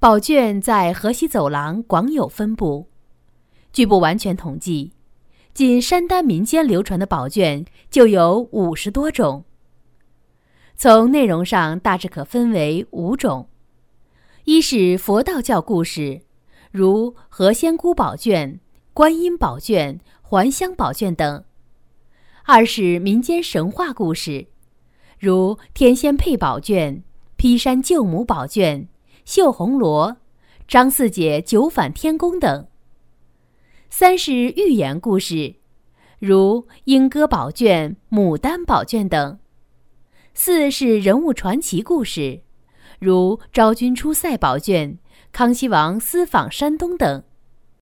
宝卷在河西走廊广有分布，据不完全统计，仅山丹民间流传的宝卷就有50多种。从内容上大致可分为5种：一是佛道教故事，如何仙姑宝卷、观音宝卷、还乡宝卷等；二是民间神话故事，如天仙配宝卷、劈山救母宝卷、绣红罗、张四姐九反天宫等；三是寓言故事，如莺歌宝卷、牡丹宝卷等；四是人物传奇故事，如昭君出塞宝卷、康熙王私访山东等。